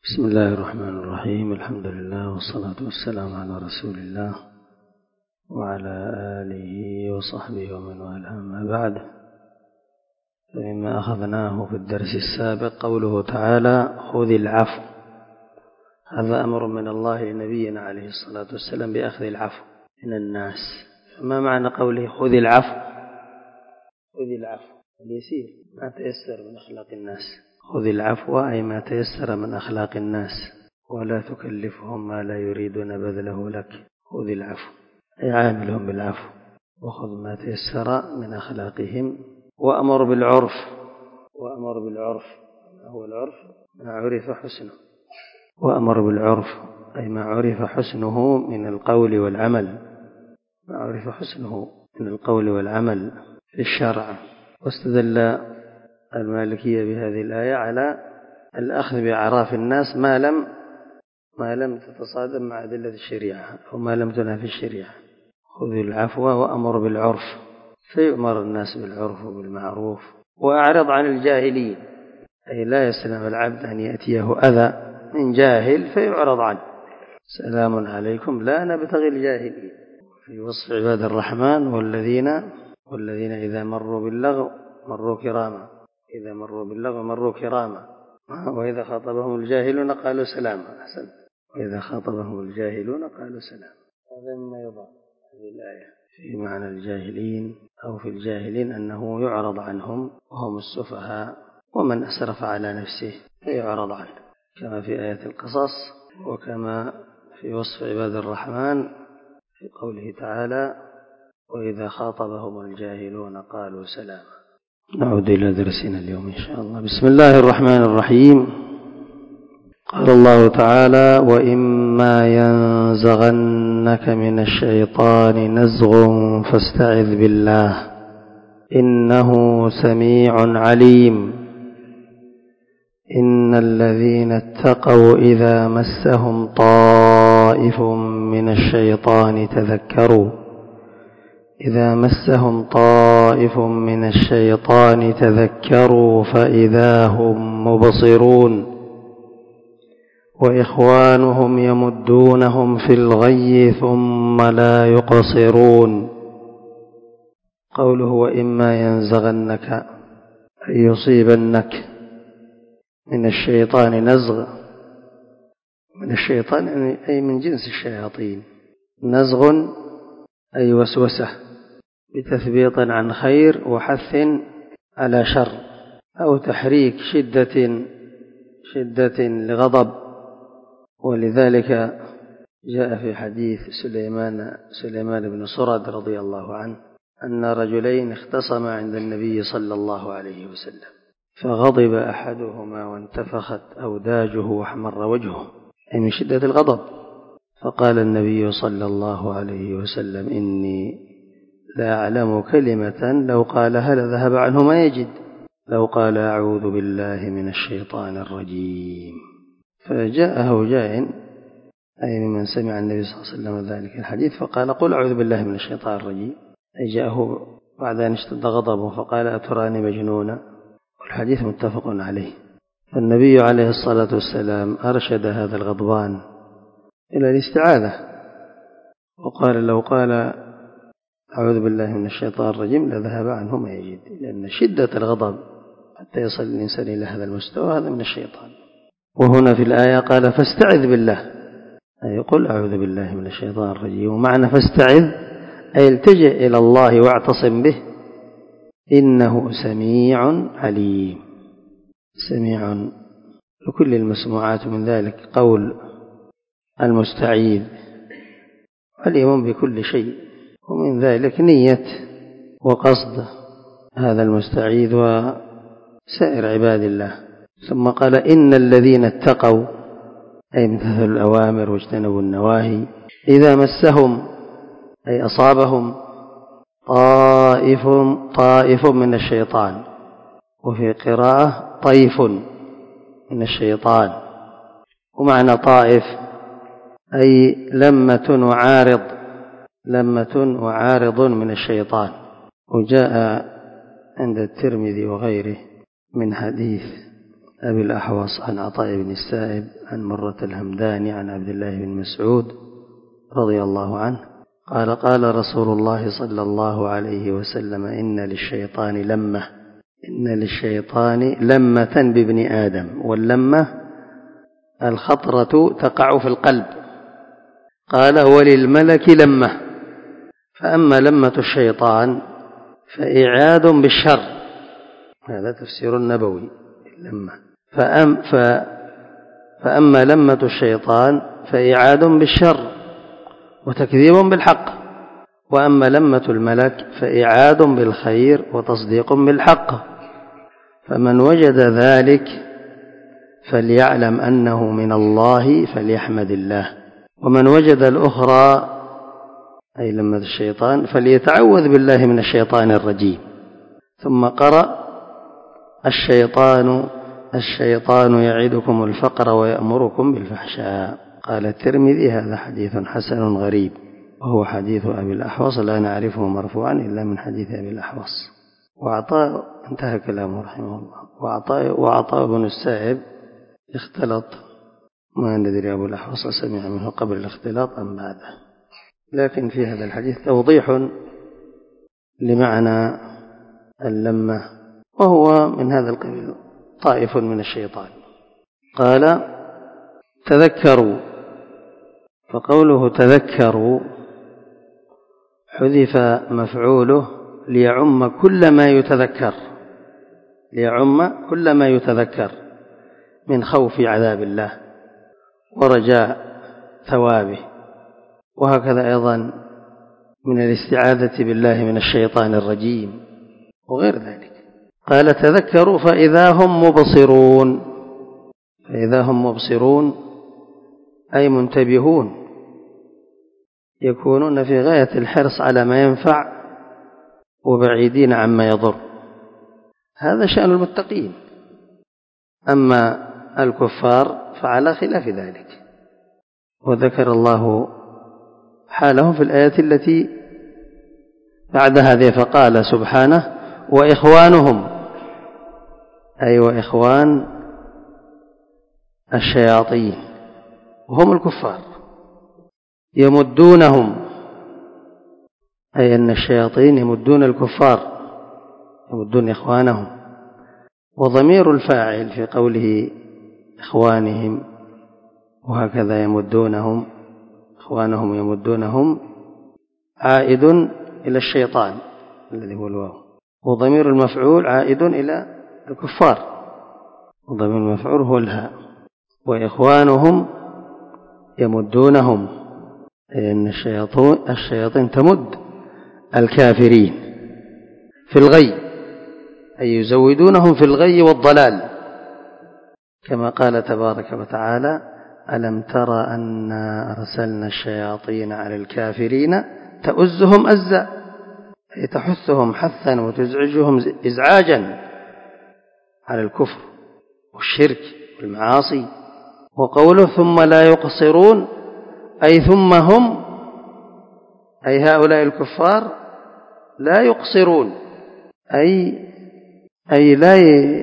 بسم الله الرحمن الرحيم. الحمد لله والصلاة والسلام على رسول الله وعلى آله وصحبه ومن والاه. أما بعد، فمما أخذناه في الدرس السابق قوله تعالى: خذ العفو. هذا أمر من الله لنبينا عليه الصلاة والسلام بأخذ العفو من الناس. فما معنى قوله خذ العفو؟ خذ العفو اليسير ما تيسر من أخلاق الناس. خذ العفو أي ما تيسر من أخلاق الناس، ولا تكلفهم ما لا يريدون بذله لك. خذ العفو أي عاملهم بالعفو، وخذ ما تيسر من أخلاقهم. وأمر بالعرف. ما هو العرف؟ ما عرف حسنه. وأمر بالعرف أي ما عرف حسنه من القول والعمل. ما عرف حسنه من القول والعمل في الشرع. واستدل المالكية بهذه الآية على الأخذ بأعراف الناس ما لم تتصادم مع أدلة الشريعة أو ما لم تنهى في الشريعة. خذ العفو وأمر بالعرف، فيؤمر الناس بالعرف وبالمعروف. وأعرض عن الجاهلين أي لا يسلم العبد أن يأتيه أذى من جاهل فيعرض عنه. سلام عليكم لا نبتغي الجاهلين. في وصف عباد الرحمن: والذين إذا مروا باللغو مروا كراما وإذا خاطبهم الجاهلون قالوا سلاما. أحسن. وإذا خاطبهم الجاهلون قالوا سلاما. هذا مما يضاف هذه الآية في معنى الجاهلين أو في الجاهلين أنه يعرض عنهم وهم السفهاء ومن أسرف على نفسه فيعرض عنه، كما في آية القصص وكما في وصف عباد الرحمن في قوله تعالى: وإذا خاطبهم الجاهلون قالوا سلاما. نعود إلى درسنا اليوم إن شاء الله. بسم الله الرحمن الرحيم. قال الله تعالى: وإما ينزغنك من الشيطان نزغ فاستعذ بالله إنه سميع عليم. إن الذين اتقوا إذا مسهم طائف من الشيطان تذكروا فإذا هم مبصرون. وإخوانهم يمدونهم في الغي ثم لا يقصرون. قوله وإما ينزغنك أي يصيبنك من الشيطان نزغ. من الشيطان أي من جنس الشياطين. نزغ أي وسوسة بتثبيط عن خير وحث على شر، أو تحريك شدة لغضب. ولذلك جاء في حديث سليمان بن سرد رضي الله عنه أن رجلين اختصما عند النبي صلى الله عليه وسلم، فغضب أحدهما وانتفخت أوداجه واحمر وجهه أي من شدة الغضب. فقال النبي صلى الله عليه وسلم: إني لا أعلم كلمة لو قالها لذهب عنه ما يجد، لو قال أعوذ بالله من الشيطان الرجيم. فجاءه جاء أي ممن سمع النبي صلى الله عليه وسلم ذلك الحديث فقال: قل أعوذ بالله من الشيطان الرجيم. أي جاءه بعد أن اشتد غضبه فقال: أتراني مجنونا. والحديث متفق عليه. فالنبي عليه الصلاة والسلام أرشد هذا الغضبان إلى الاستعاذة، وقال: لو قال أعوذ بالله من الشيطان الرجيم لذهب عنه ما يجد، لأن شدة الغضب حتى يصل الإنسان إلى هذا المستوى هذا من الشيطان. وهنا في الآية قال: فاستعذ بالله أي قل أعوذ بالله من الشيطان الرجيم. ومعنى فاستعذ أي التجئ إلى الله واعتصم به، إنه سميع عليم. سميع لكل المسموعات، من ذلك قول المستعيذ عليم بكل شيء، ومن ذلك نية وقصد هذا المستعيذ وسائر عباد الله. ثم قال: إن الذين اتقوا أي امتثلوا الأوامر واجتنبوا النواهي إذا مسهم أي أصابهم طائف من الشيطان، وفي قراءة طيف من الشيطان. ومعنى طائف أي لمة وعارض من الشيطان. وجاء عند الترمذي وغيره من حديث أبي الأحوص عن عطاء بن السائب عن مرة الهمداني عن عبد الله بن مسعود رضي الله عنه قال قال رسول الله صلى الله عليه وسلم إن للشيطان لمة بابن آدم، واللمة الخطرة تقع في القلب. قال وللملك لمة، فأما لمة الشيطان فإعاد بالشر، هذا تفسير النبوي اللمة. فأما لمة الشيطان فإعاد بالشر وتكذيب بالحق، وأما لمة الملك فإعاد بالخير وتصديق بالحق. فمن وجد ذلك فليعلم أنه من الله فليحمد الله، ومن وجد الأخرى أي لمة الشيطان فليتعوذ بالله من الشيطان الرجيم. ثم قرأ الشيطان يعدكم الفقر ويأمركم بالفحشاء. قال الترمذي هذا حديث حسن غريب، وهو حديث أبي الأحوص لا نعرفه مرفوعا إلا من حديث أبي الأحوص. وعطاء انتهى كلامه رحمه الله. وعطاء بن السائب اختلط، ما ندري أبو الأحوص سمع منه قبل الاختلاط أم بعده، لكن في هذا الحديث توضيح لمعنى اللمة، وهو من هذا القبيل طائف من الشيطان. قال تذكروا، فقوله تذكروا حذف مفعوله ليعم كل ما يتذكر من خوف عذاب الله ورجاء ثوابه، وهكذا أيضا من الاستعاذة بالله من الشيطان الرجيم وغير ذلك. قال تذكروا فإذا هم مبصرون أي منتبهون، يكونون في غاية الحرص على ما ينفع وبعيدين عما يضر. هذا شأن المتقين. أما الكفار فعلى خلاف ذلك، وذكر الله حالهم في الآية التي بعد هذه، فقال سبحانه وإخوانهم، أي وإخوان الشياطين وهم الكفار، يمدونهم، أي أن الشياطين يمدون الكفار، يمدون إخوانهم. وضمير الفاعل في قوله إخوانهم وهكذا يمدونهم، إخوانهم يمدونهم، عائد إلى الشيطان الذي هو الواو، وضمير المفعول عائد إلى الكفار، وضمير المفعول هو الهاء. وإخوانهم يمدونهم، أي أن الشياطين تمد الكافرين في الغي، أي يزودونهم في الغي والضلال، كما قال تبارك وتعالى ألم تر أنا أرسلنا الشياطين على الكافرين تؤزهم أزا، أي تحثهم حثا وتزعجهم إزعاجا على الكفر والشرك والمعاصي. وقوله ثم لا يقصرون، أي ثم هم، أي هؤلاء الكفار لا يقصرون، أي لا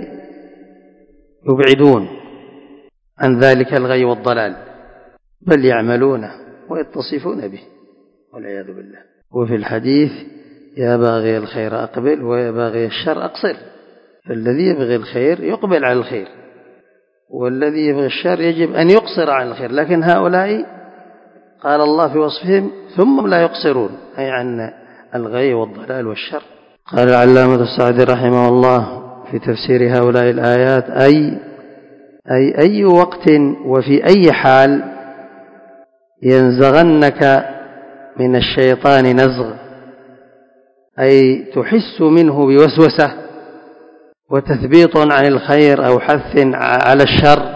يبعدون عن ذلك الغي والضلال، بل يعملونه ويتصفون به والعياذ بالله. وفي الحديث يا باغي الخير أقبل ويا باغي الشر أقصر، فالذي يبغي الخير يقبل على الخير، والذي يبغي الشر يجب أن يقصر عن الخير. لكن هؤلاء قال الله في وصفهم ثم لا يقصرون، أي عن الغي والضلال والشر. قال العلامة السعدي رحمه الله في تفسير هؤلاء الآيات أي وقت وفي أي حال ينزغنك من الشيطان نزغ، أي تحس منه بوسوسة وتثبيط عن الخير أو حث على الشر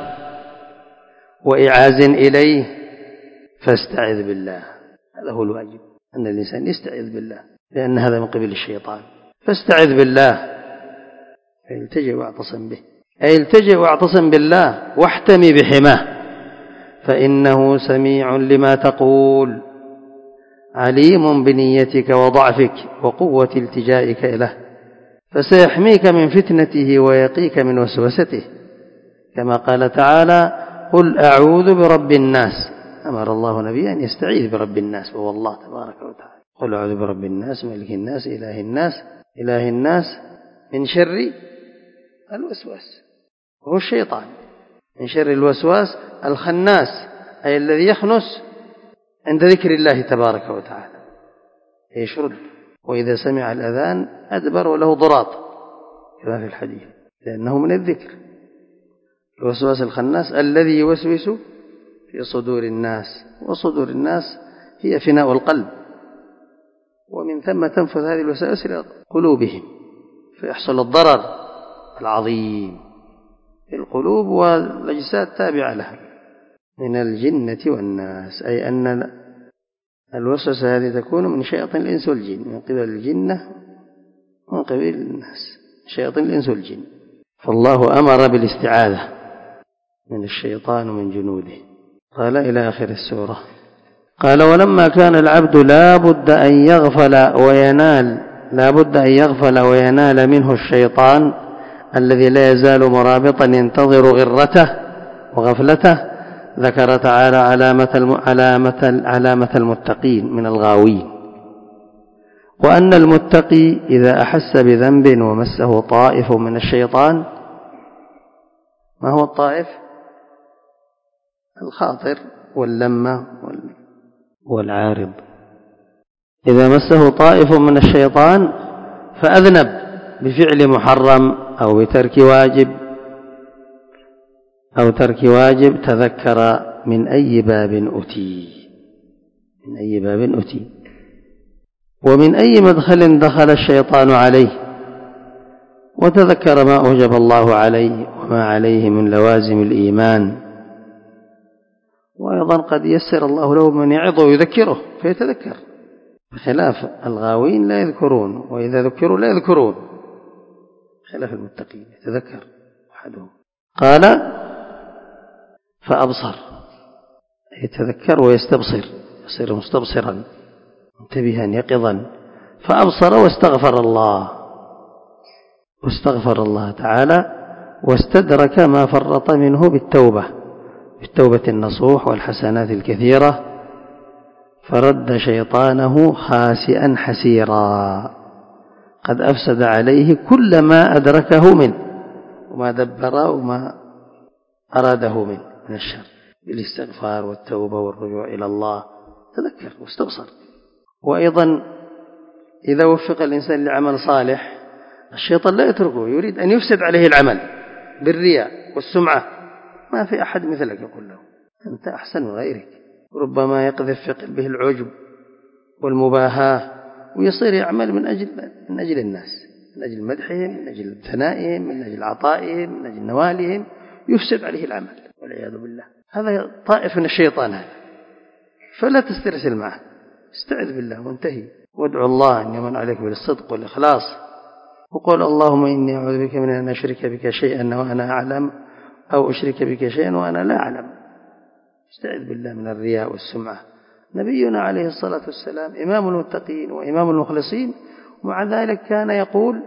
وإعاز إليه، فاستعذ بالله. هذا هو الواجب، أن الإنسان يستعذ بالله، لأن هذا من قبل الشيطان. فاستعذ بالله، التجئ واعتصم به، أي التجئ واعتصم بالله واحتمي بحماه، فإنه سميع لما تقول عليم بنيتك وضعفك وقوة التجائك إليه، فسيحميك من فتنته ويقيك من وسوسته. كما قال تعالى: قل أعوذ برب الناس. أمر الله نبيه أن يستعيذ برب الناس وهو الله تبارك وتعالى. قل أعوذ برب الناس ملك الناس إله الناس من شر الوسواس، وهو الشيطان، من شر الوسواس الخناس، أي الذي يخنس عند ذكر الله تبارك وتعالى، يشرد، وإذا سمع الأذان أدبر وله ضراط كما في الحديث، لأنه من الذكر. الوسواس الخناس الذي يوسوس في صدور الناس، وصدور الناس هي فناء القلب، ومن ثم تنفذ هذه الوساوس إلى قلوبهم، فيحصل الضرر العظيم في القلوب والأجساد تابعة لها من الجنة والناس، أي أن الوسوسة هذه تكون من شياطين الإنس والجن، من قبل الجنة ومن قبل الناس، شياطين الإنس والجن. فالله أمر بالاستعاذة من الشيطان ومن جنوده. قال إلى آخر السورة. قال: ولما كان العبد لا بد أن يغفل وينال منه الشيطان الذي لا يزال مرابطا ينتظر غرته وغفلته، ذكر تعالى علامة المتقين من الغاوين، وأن المتقي إذا أحس بذنب ومسه طائف من الشيطان. ما هو الطائف؟ الخاطر واللمة والعارض. إذا مسه طائف من الشيطان فأذنب بفعل محرم أو ترك واجب تذكر من أي باب أتي ومن أي مدخل دخل الشيطان عليه، وتذكر ما أوجب الله عليه وما عليه من لوازم الإيمان. وأيضا قد يسر الله له من يعظ ويذكره فيتذكر، بخلاف الغاوين لا يذكرون، وإذا ذكروا لا يذكرون، خلاف المتقين يتذكر أحدهم. قال: فأبصر، يتذكر ويستبصر، يصير مستبصرا منتبها يقظا. فأبصر واستغفر الله تعالى، واستدرك ما فرط منه بالتوبة النصوح والحسنات الكثيرة، فرد شيطانه خاسئا حسيرا قد أفسد عليه كل ما أدركه منه وما دبر وما أراده من الشر، بالاستغفار والتوبة والرجوع إلى الله. تذكر واستبصر. وأيضا إذا وفق الإنسان لعمل صالح الشيطان لا يتركه، يريد أن يفسد عليه العمل بالرياء والسمعة. ما في أحد مثلك، يقول له أنت أحسن من غيرك. ربما يقذف في قلبه العجب والمباهاة، ويصير يعمل من أجل الناس، من أجل مدحهم، من أجل ثنائهم، من أجل عطائهم، من أجل نوالهم، يفسد عليه العمل والعياذ بالله. هذا طائف من الشيطان هذا، فلا تسترسل معه، استعذ بالله وانتهي، وادعو الله أن يمن عليك بالصدق والإخلاص، وقل: اللهم إني أعوذ بك من أن أشرك بك شيئا وأنا أعلم، أو أشرك بك شيئا وأنا لا أعلم. استعذ بالله من الرياء والسمعة. نبينا عليه الصلاة والسلام إمام المتقين وإمام المخلصين، ومع ذلك كان يقول: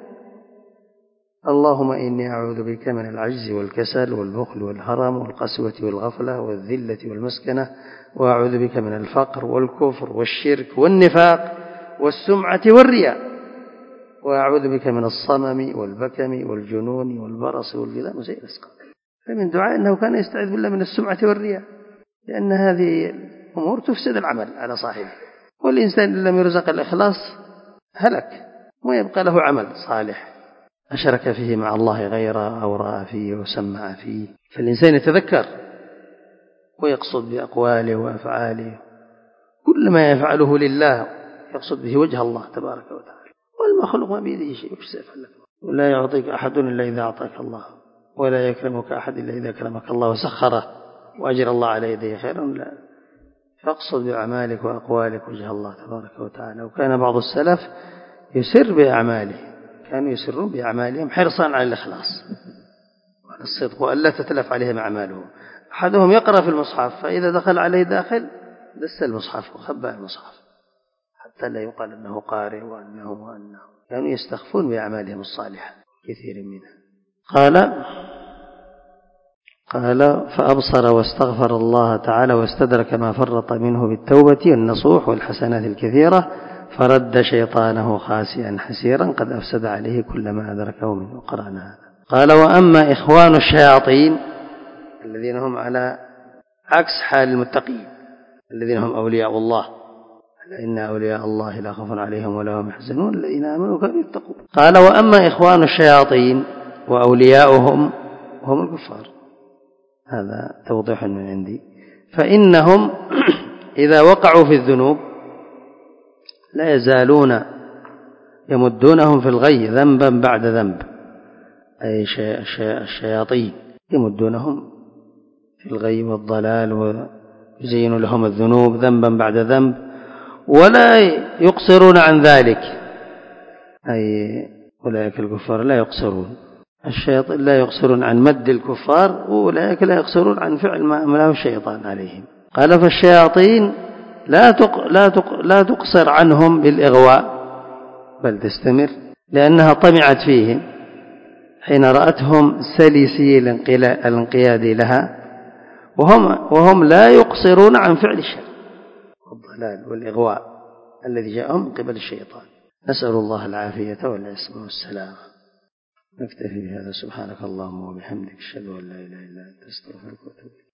اللهم إني أعوذ بك من العجز والكسل والبخل والهرم والقسوة والغفلة والذلة والمسكنة، وأعوذ بك من الفقر والكفر والشرك والنفاق والسمعة والرياء، وأعوذ بك من الصمم والبكم والجنون والبرص والجذام وسيء الأسقام. فمن دعاء أنه كان يستعيذ بالله من السمعة والرياء، لأن هذه الأمور تفسد العمل على صاحبه، والإنسان إن لم يرزق الإخلاص هلك، ويبقى له عمل صالح أشرك فيه مع الله غيره، أو رأى فيه وسمع فيه. فالإنسان يتذكر ويقصد بأقواله وأفعاله كل ما يفعله لله، يقصد به وجه الله تبارك وتعالى، والمخلوق ما بيده شيء، وش سيفعل لك؟ ولا يعطيك أحد إلا إذا أعطاك الله، ولا يكرمك أحد إلا إذا كرمك الله وسخره وأجر الله على يديه خيرا. لا، فاقصد بأعمالك وأقوالك وجه الله تبارك وتعالى. وكان بعض السلف يسر بأعماله، كانوا يسرون بأعمالهم حرصا على الإخلاص وعلى الصدق، وألا تتلف عليهم أعمالهم. أحدهم يقرأ في المصحف، فإذا دخل عليه داخل دس المصحف وخبأ المصحف حتى لا يقال أنه قارئ وأنه كانوا يستخفون بأعمالهم الصالحة كثير منها. قال فأبصر واستغفر الله تعالى واستدرك ما فرط منه بالتوبة النصوح والحسنات الكثيرة، فرد شيطانه خاسئا حسيرا قد أفسد عليه كل ما أدركه منه. وقرأنا هذا. قال وأما إخوان الشياطين الذين هم على عكس حال المتقين الذين هم أولياء الله، إن أولياء الله لا خوف عليهم ولا هم يحزنون الذين آمنوا وكانوا يتقون. قال وأما إخوان الشياطين وأولياؤهم هم الكفار، هذا توضيح من عندي، فإنهم إذا وقعوا في الذنوب لا يزالون يمدونهم في الغي ذنبا بعد ذنب، أي الشياطين يمدونهم في الغي والضلال ويزين لهم الذنوب ذنبا بعد ذنب، ولا يقصرون عن ذلك، أي أولئك الكفار لا يقصرون، الشياطين لا يقصرون عن مد الكفار، وأولئك لا يقصرون عن فعل ما أمله الشيطان عليهم. قال فالشياطين لا تقصر عنهم بالإغواء بل تستمر، لأنها طمعت فيهم حين رأتهم سلسي الانقياد لها، وهم لا يقصرون عن فعل الشر والضلال والإغواء الذي جاءهم من قبل الشيطان. نسأل الله العافية والعصمة والسلامة. نكتفي بهذا. سبحانك اللهم وبحمدك أشهد أن لا إله إلا أنت أستغفرك وأتوب إليك.